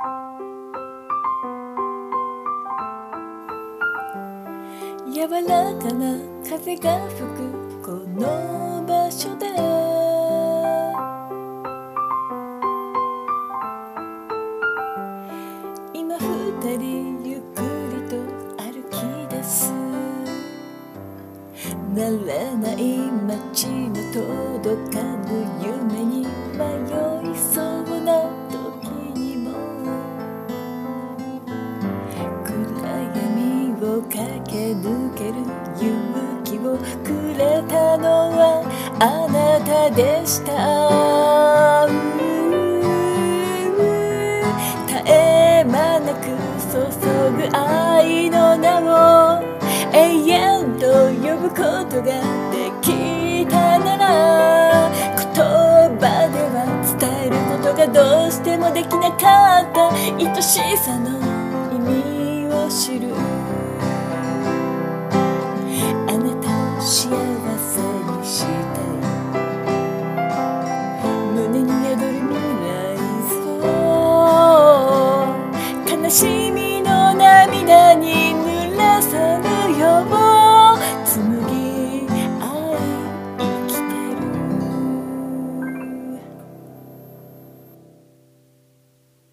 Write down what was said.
柔らかな風が吹くこの場所で今二人ゆっくりと歩き出す。慣れない街の届かぬ夢に迷いそうな時にも暗闇を駆け抜ける勇気をくれたのはあなたでした。絶え間なく注ぐ愛の名を永遠と呼ぶことができたなら、言葉では伝えることがどうしてもできなかった愛しさの意味を知る。あなたを幸